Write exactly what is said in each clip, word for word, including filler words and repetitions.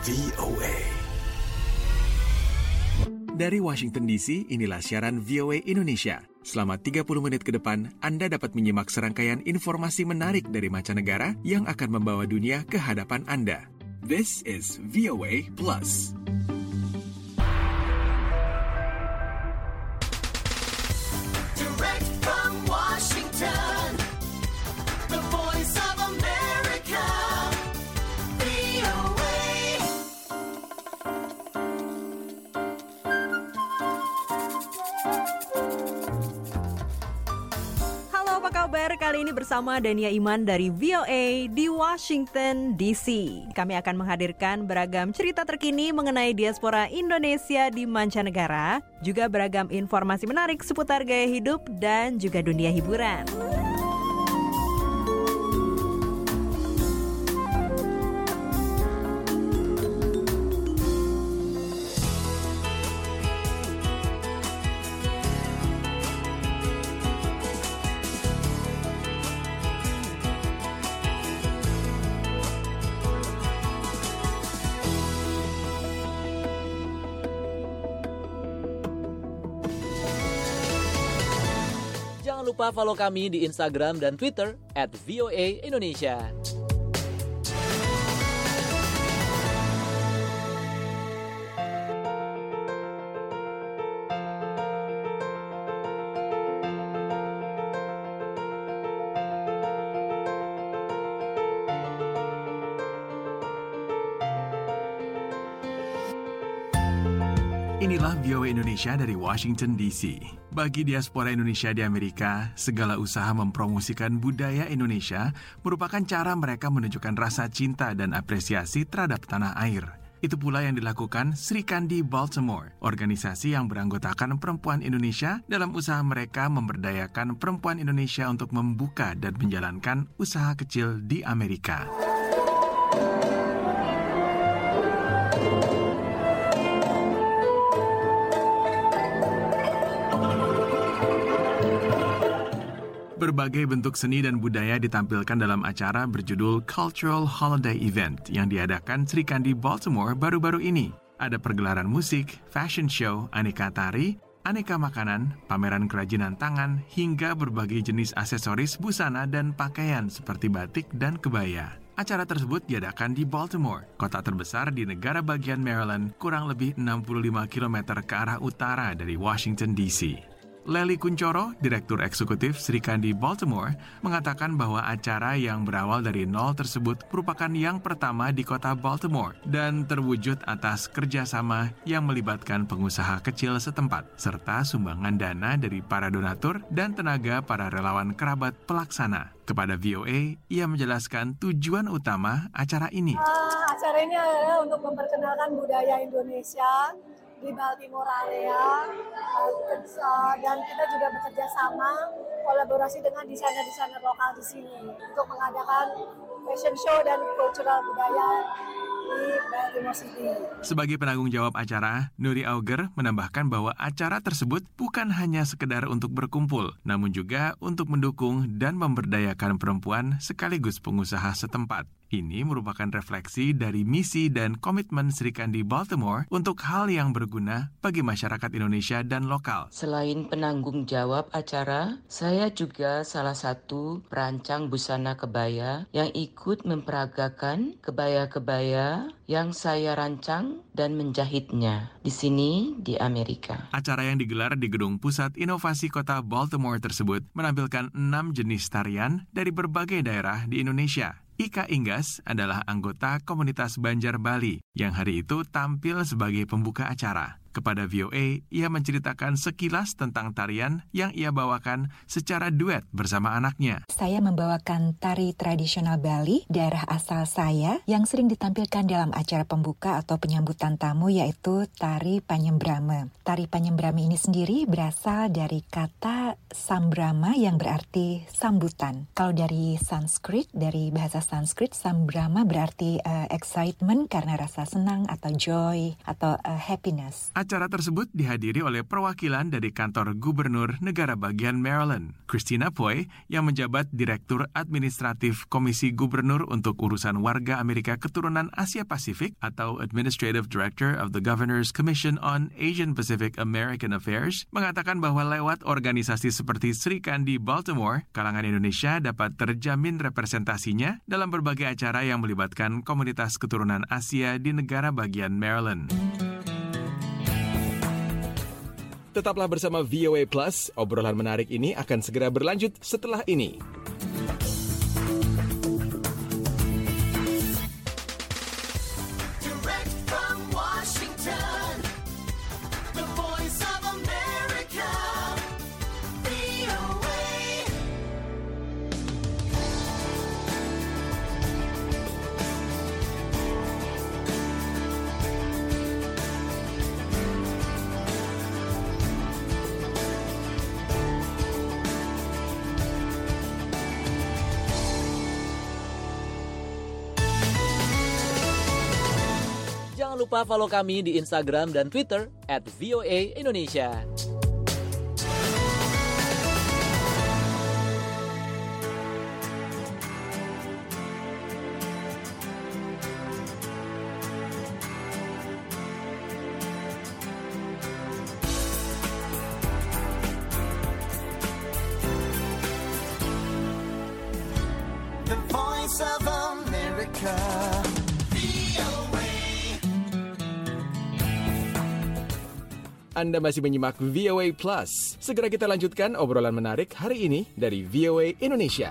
V O A. Dari Washington D C, inilah siaran V O A Indonesia. Selama tiga puluh menit ke depan, Anda dapat menyimak serangkaian informasi menarik dari mancanegara yang akan membawa dunia ke hadapan Anda. This is V O A Plus. Direct from Washington, the voice of America, V O A. Halo, apa kabar? Kali ini bersama Dania Iman dari V O A di Washington D C. Kami akan menghadirkan beragam cerita terkini mengenai diaspora Indonesia di mancanegara, juga beragam informasi menarik seputar gaya hidup dan juga dunia hiburan. Jangan lupa follow kami di Instagram dan Twitter at V O A Indonesia. Inilah V O A Indonesia dari Washington D C. Bagi diaspora Indonesia di Amerika, segala usaha mempromosikan budaya Indonesia merupakan cara mereka menunjukkan rasa cinta dan apresiasi terhadap tanah air. Itu pula yang dilakukan Sri Kandi Baltimore, organisasi yang beranggotakan perempuan Indonesia dalam usaha mereka memberdayakan perempuan Indonesia untuk membuka dan menjalankan usaha kecil di Amerika. Berbagai bentuk seni dan budaya ditampilkan dalam acara berjudul Cultural Holiday Event yang diadakan Sri Kandi Baltimore baru-baru ini. Ada pergelaran musik, fashion show, aneka tari, aneka makanan, pameran kerajinan tangan, hingga berbagai jenis aksesoris, busana, dan pakaian seperti batik dan kebaya. Acara tersebut diadakan di Baltimore, kota terbesar di negara bagian Maryland, kurang lebih enam puluh lima kilometer ke arah utara dari Washington D C. Lely Kuncoro, Direktur Eksekutif Sri Kandi Baltimore, mengatakan bahwa acara yang berawal dari nol tersebut merupakan yang pertama di kota Baltimore dan terwujud atas kerjasama yang melibatkan pengusaha kecil setempat, serta sumbangan dana dari para donatur dan tenaga para relawan kerabat pelaksana. Kepada V O A, ia menjelaskan tujuan utama acara ini. Uh, acara ini adalah untuk memperkenalkan budaya Indonesia di Baltimore area, uh, dan kita juga bekerja sama kolaborasi dengan desainer-desainer lokal di sini untuk mengadakan fashion show dan cultural budaya di Baltimore City. Sebagai penanggung jawab acara, Nuri Auger menambahkan bahwa acara tersebut bukan hanya sekedar untuk berkumpul, namun juga untuk mendukung dan memberdayakan perempuan sekaligus pengusaha setempat. Ini merupakan refleksi dari misi dan komitmen Sri Kandi Baltimore untuk hal yang berguna bagi masyarakat Indonesia dan lokal. Selain penanggung jawab acara, saya juga salah satu perancang busana kebaya yang ikut memperagakan kebaya-kebaya yang saya rancang dan menjahitnya di sini di Amerika. Acara yang digelar di Gedung Pusat Inovasi Kota Baltimore tersebut menampilkan enam jenis tarian dari berbagai daerah di Indonesia. Ika Inggas adalah anggota komunitas Banjar Bali yang hari itu tampil sebagai pembuka acara. Kepada V O A, ia menceritakan sekilas tentang tarian yang ia bawakan secara duet bersama anaknya. Saya membawakan tari tradisional Bali, daerah asal saya, yang sering ditampilkan dalam acara pembuka atau penyambutan tamu, yaitu tari Panyembrama. Tari Panyembrama ini sendiri berasal dari kata Sambrama yang berarti sambutan. Kalau dari Sanskrit, dari bahasa Sanskrit, Sambrama berarti uh, excitement karena rasa senang atau joy atau uh, happiness. Acara tersebut dihadiri oleh perwakilan dari kantor gubernur negara bagian Maryland, Christina Poi, yang menjabat Direktur Administratif Komisi Gubernur untuk Urusan Warga Amerika Keturunan Asia Pasifik atau Administrative Director of the Governor's Commission on Asian Pacific American Affairs, mengatakan bahwa lewat organisasi seperti Sri Kandi Baltimore, kalangan Indonesia dapat terjamin representasinya dalam berbagai acara yang melibatkan komunitas keturunan Asia di negara bagian Maryland. Tetaplah bersama V O A Plus, obrolan menarik ini akan segera berlanjut setelah ini. Direct from Washington, the voice of America, V O A. Jangan lupa follow kami di Instagram dan Twitter at V O A Indonesia. The voice of America, V O A. Anda masih menyimak V O A Plus. Segera kita lanjutkan obrolan menarik hari ini dari V O A Indonesia.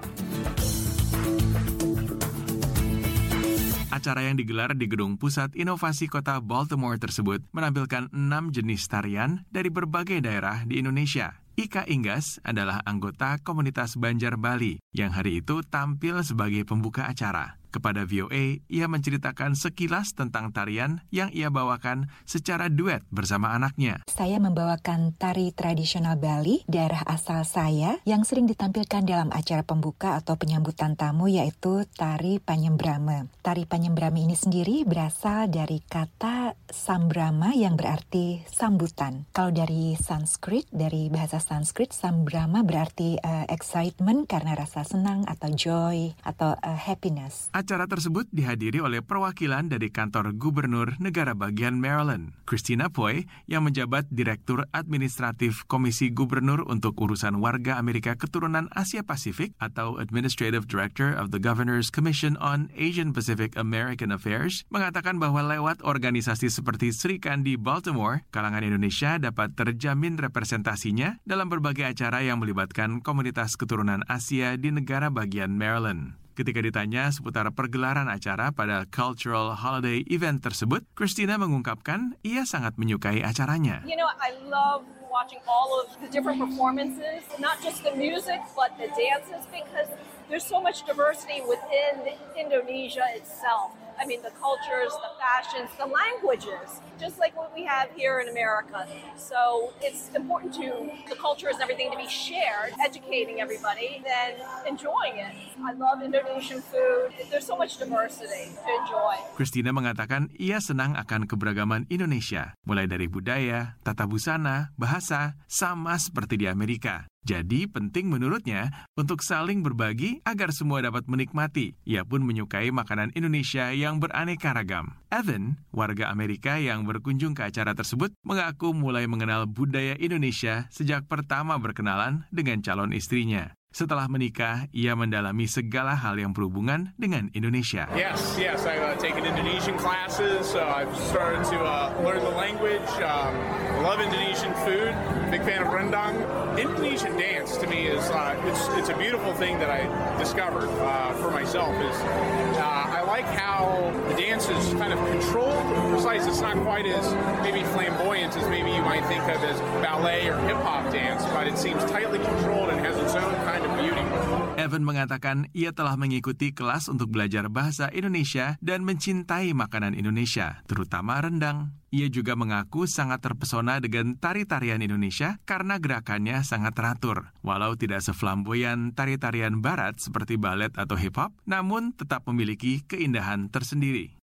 Acara yang digelar di Gedung Pusat Inovasi Kota Baltimore tersebut menampilkan enam jenis tarian dari berbagai daerah di Indonesia. Ika Inggas adalah anggota komunitas Banjar Bali yang hari itu tampil sebagai pembuka acara. Kepada V O A, ia menceritakan sekilas tentang tarian yang ia bawakan secara duet bersama anaknya. Saya membawakan tari tradisional Bali, daerah asal saya, yang sering ditampilkan dalam acara pembuka atau penyambutan tamu, yaitu tari Panyembrame. Tari Panyembrame ini sendiri berasal dari kata Sambrama yang berarti sambutan. Kalau dari Sanskrit, dari bahasa Sanskrit, Sambrama berarti uh, excitement karena rasa senang atau joy atau uh, happiness. Acara tersebut dihadiri oleh perwakilan dari kantor gubernur negara bagian Maryland, Christina Poi, yang menjabat Direktur Administratif Komisi Gubernur untuk Urusan Warga Amerika Keturunan Asia Pasifik atau Administrative Director of the Governor's Commission on Asian Pacific American Affairs, mengatakan bahwa lewat organisasi seperti Sri Kandi Baltimore, kalangan Indonesia dapat terjamin representasinya dalam berbagai acara yang melibatkan komunitas keturunan Asia di negara bagian Maryland. Ketika ditanya seputar pergelaran acara pada Cultural Holiday Event tersebut, Christina mengungkapkan ia sangat menyukai acaranya. You know, I love watching all of the different performances, not just the music, but the dances, because there's so much diversity within Indonesia itself. I mean, the cultures, the fashions, the languages, just like what we have here in America. So it's important to the cultures and everything to be shared, educating everybody, and enjoying it. I love Indonesian food. There's so much diversity to enjoy. Christina mengatakan ia senang akan keberagaman Indonesia, mulai dari budaya, tata busana, bahasa, sama seperti di Amerika. Jadi penting menurutnya untuk saling berbagi agar semua dapat menikmati. Ia pun menyukai makanan Indonesia yang beraneka ragam. Evan, warga Amerika yang berkunjung ke acara tersebut, mengaku mulai mengenal budaya Indonesia sejak pertama berkenalan dengan calon istrinya. Setelah menikah, ia mendalami segala hal yang berhubungan dengan Indonesia. Yes, yes, I've uh, taken Indonesian classes, so I've started to uh, learn the language. Um, love Indonesian food, big fan of rendang. Indonesian dance to me is uh, it's it's a beautiful thing that I discovered uh, for myself. Is uh, I like how the dance is kind of controlled, precise. It's not quite as maybe flamboyant as maybe you might think of as ballet or hip hop dance, but it seems tightly controlled and has its own kind of beauty. Evan mengatakan ia telah mengikuti kelas untuk belajar bahasa Indonesia dan mencintai makanan Indonesia, terutama rendang. Ia juga mengaku sangat terpesona dengan tari-tarian Indonesia karena gerakannya sangat teratur. Walau tidak seflamboyan tari-tarian barat seperti balet atau hip-hop, namun tetap memiliki keindahan tersendiri.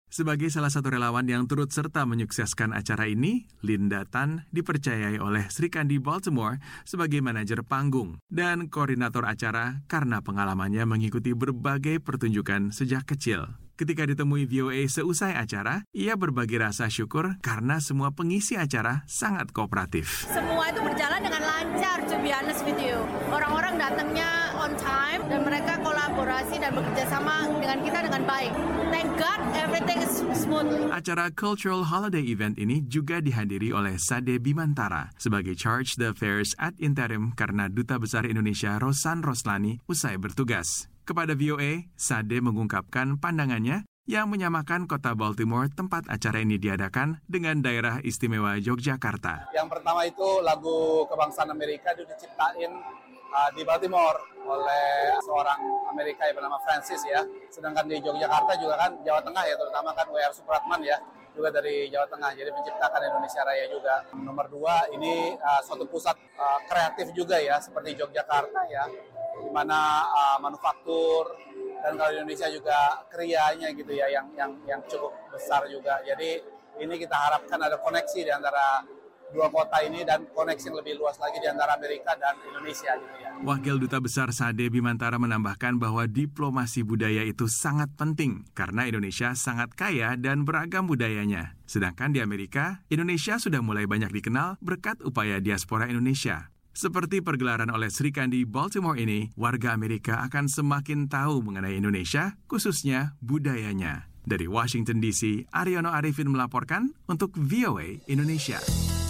Sebagai salah satu relawan yang turut serta menyukseskan acara ini, Linda Tan dipercayai oleh Sri Kandi Baltimore sebagai manajer panggung dan koordinator acara karena pengalamannya mengikuti berbagai pertunjukan sejak kecil. Ketika ditemui V O A seusai acara, ia berbagi rasa syukur karena semua pengisi acara sangat kooperatif. Semua itu berjalan dengan lancar, to be honest with you. Orang-orang datangnya on time dan mereka kolaborasi dan bekerja sama dengan kita dengan baik. Thank God everything is smooth. Acara Cultural Holiday Event ini juga dihadiri oleh Sade Bimantara sebagai Charge d'Affaires ad interim karena Duta Besar Indonesia Rosan Roslani usai bertugas. Kepada V O A, Sade mengungkapkan pandangannya yang menyamakan kota Baltimore tempat acara ini diadakan dengan daerah istimewa Yogyakarta. Yang pertama itu lagu kebangsaan Amerika itu diciptain uh, di Baltimore oleh seorang Amerika yang bernama Francis ya. Sedangkan di Yogyakarta juga kan Jawa Tengah ya, terutama kan W R Supratman ya, juga dari Jawa Tengah, jadi menciptakan Indonesia Raya juga. Nomor dua, ini uh, suatu pusat uh, kreatif juga ya, seperti Yogyakarta ya, di mana uh, manufaktur dan kalau di Indonesia juga krianya gitu ya, yang yang yang cukup besar juga. Jadi ini kita harapkan ada koneksi di antara dua kota ini dan koneksi yang lebih luas lagi di antara Amerika dan Indonesia gitu ya. Wakil Duta Besar Sade Bimantara menambahkan bahwa diplomasi budaya itu sangat penting karena Indonesia sangat kaya dan beragam budayanya. Sedangkan di Amerika, Indonesia sudah mulai banyak dikenal berkat upaya diaspora Indonesia. Seperti pergelaran oleh Sri Kandi Baltimore ini, warga Amerika akan semakin tahu mengenai Indonesia, khususnya budayanya. Dari Washington D C, Aryono Arifin melaporkan untuk V O A Indonesia.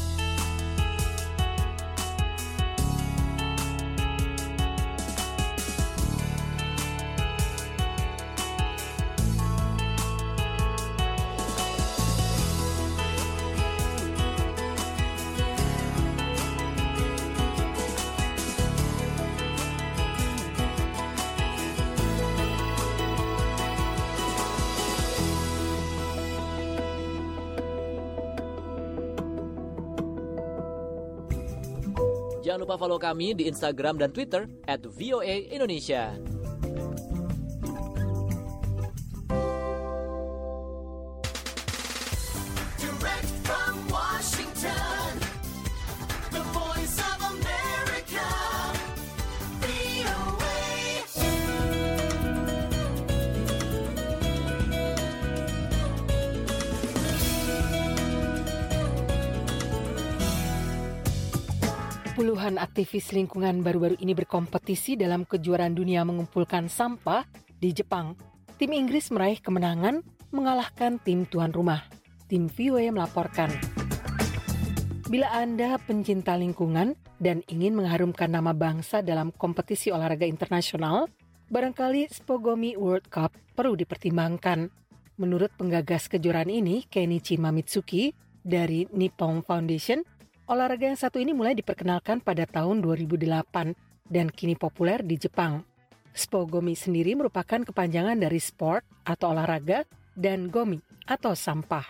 Jangan lupa follow kami di Instagram dan Twitter at V O A Indonesia. Direct from Washington, the voice of America, V O A. Puluhan aktivis lingkungan baru-baru ini berkompetisi dalam kejuaraan dunia mengumpulkan sampah di Jepang. Tim Inggris meraih kemenangan mengalahkan tim tuan rumah. Tim V O A melaporkan. Bila Anda pencinta lingkungan dan ingin mengharumkan nama bangsa dalam kompetisi olahraga internasional, barangkali Spogomi World Cup perlu dipertimbangkan. Menurut penggagas kejuaraan ini, Kenichi Mamitsuki dari Nippon Foundation, olahraga yang satu ini mulai diperkenalkan pada tahun dua ribu delapan dan kini populer di Jepang. Spogomi sendiri merupakan kepanjangan dari sport atau olahraga dan gomi atau sampah.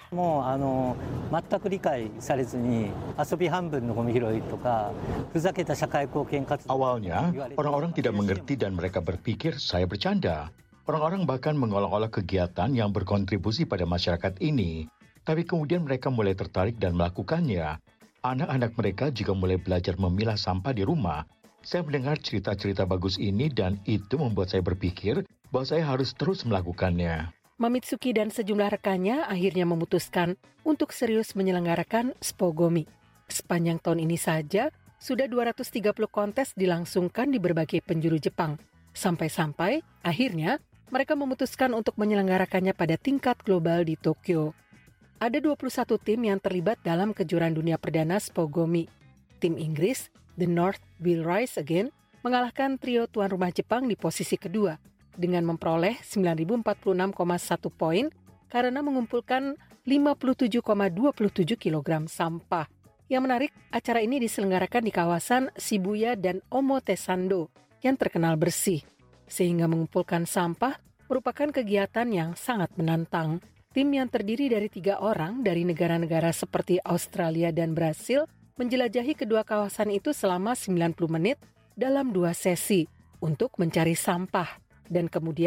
Awalnya, orang-orang tidak mengerti dan mereka berpikir saya bercanda. Orang-orang bahkan mengolok-olok kegiatan yang berkontribusi pada masyarakat ini. Tapi kemudian mereka mulai tertarik dan melakukannya. Anak-anak mereka juga mulai belajar memilah sampah di rumah. Saya mendengar cerita-cerita bagus ini dan itu membuat saya berpikir bahwa saya harus terus melakukannya. Mamitsuki dan sejumlah rekannya akhirnya memutuskan untuk serius menyelenggarakan Spogomi. Sepanjang tahun ini saja, sudah dua ratus tiga puluh kontes dilangsungkan di berbagai penjuru Jepang. Sampai-sampai, akhirnya, mereka memutuskan untuk menyelenggarakannya pada tingkat global di Tokyo. Ada dua puluh satu tim yang terlibat dalam kejuaraan dunia perdana Spogomi. Tim Inggris, The North Will Rise Again, mengalahkan trio tuan rumah Jepang di posisi kedua dengan memperoleh sembilan ribu empat puluh enam koma satu poin karena mengumpulkan lima puluh tujuh koma dua tujuh kilogram sampah. Yang menarik, acara ini diselenggarakan di kawasan Shibuya dan Omotesando yang terkenal bersih, sehingga mengumpulkan sampah merupakan kegiatan yang sangat menantang. Tim yang terdiri dari tiga orang dari negara-negara seperti Australia dan Brasil menjelajahi kedua kawasan itu selama sembilan puluh menit dalam dua sesi untuk mencari sampah dan kemudian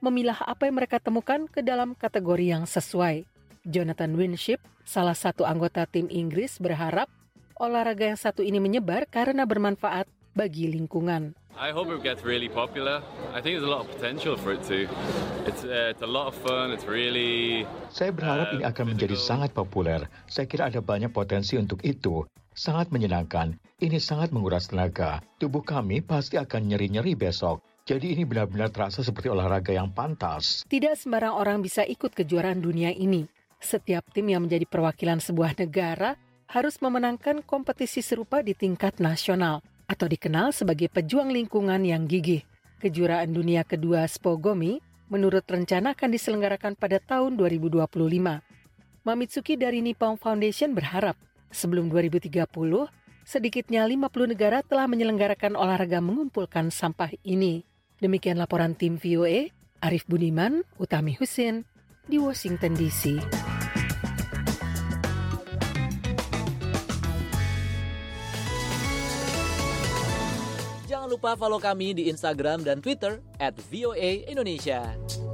memilah apa yang mereka temukan ke dalam kategori yang sesuai. Jonathan Winship, salah satu anggota tim Inggris, berharap olahraga yang satu ini menyebar karena bermanfaat bagi lingkungan. I hope it gets really popular. I think there's a lot of potential for it to. It's uh, it's a lot of fun. It's really. Saya berharap ini akan menjadi sangat populer. Saya kira ada banyak potensi untuk itu. Sangat menyenangkan. Ini sangat menguras tenaga. Tubuh kami pasti akan nyeri-nyeri besok. Jadi ini benar-benar terasa seperti olahraga yang pantas. Tidak sembarang orang bisa ikut kejuaraan dunia ini. Setiap tim yang menjadi perwakilan sebuah negara harus memenangkan kompetisi serupa di tingkat nasional, atau dikenal sebagai pejuang lingkungan yang gigih. Kejuaraan dunia kedua Spogomi menurut rencana akan diselenggarakan pada tahun dua ribu dua puluh lima. Mamitsuki dari Nippon Foundation berharap sebelum dua ribu tiga puluh, sedikitnya lima puluh negara telah menyelenggarakan olahraga mengumpulkan sampah ini. Demikian laporan tim V O A, Arif Budiman, Utami Husin, di Washington D C. Jangan lupa follow kami di Instagram dan Twitter at V O A Indonesia.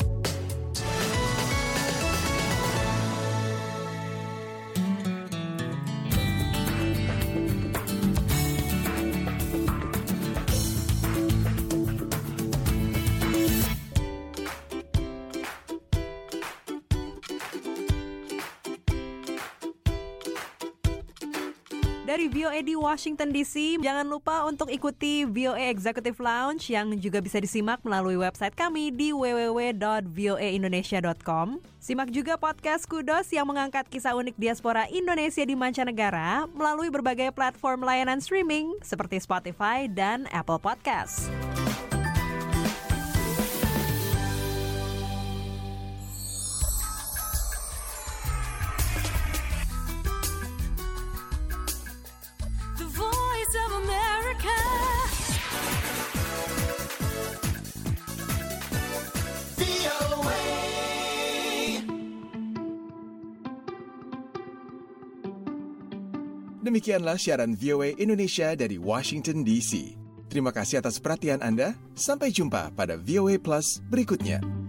Dari V O A di Washington D C, jangan lupa untuk ikuti V O A Executive Lounge yang juga bisa disimak melalui website kami di w w w dot v o a indonesia dot com. Simak juga podcast Kudos yang mengangkat kisah unik diaspora Indonesia di mancanegara melalui berbagai platform layanan streaming seperti Spotify dan Apple Podcasts. Demikianlah siaran V O A Indonesia dari Washington D C. Terima kasih atas perhatian Anda. Sampai jumpa pada V O A Plus berikutnya.